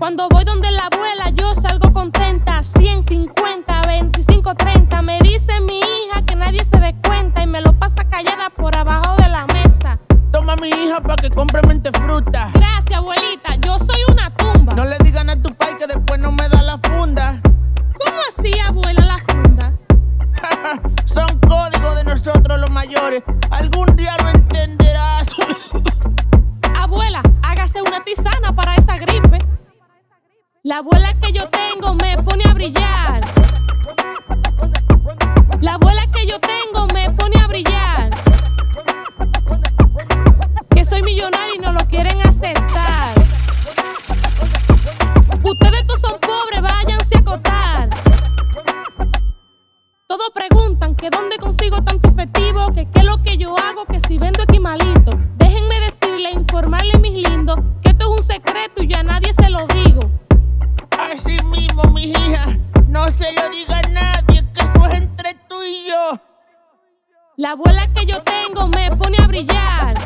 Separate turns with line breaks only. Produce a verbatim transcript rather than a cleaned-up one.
Cuando voy donde la abuela yo salgo contenta. Cien, cincuenta, veinticinco, treinta. Me dice mi hija que nadie se dé cuenta y me lo pasa callada por abajo de la mesa.
Toma mi hija pa' que compre mente fruta.
Gracias, abuelita, yo soy una tumba.
No le digan a tu pai que después no me da la funda.
¿Cómo así, abuela, la funda?
Son códigos de nosotros los mayores. Algún día lo entenderás.
Abuela, hágase una tisana para esa gripe. La abuela que yo tengo me pone a brillar. La abuela que yo tengo me pone a brillar. Que soy millonaria y no lo quieren aceptar. Ustedes todos son pobres, váyanse a acotar. Todos preguntan que dónde consigo tanto efectivo, que qué es lo que yo hago, que si vendo aquí malito. Déjenme decirle, informarle mis lindos, que esto es un secreto y yo a nadie se lo digo.
Así mismo, mi hija, no se lo diga a nadie, que eso es entre tú y yo.
La abuela que yo tengo me pone a brillar.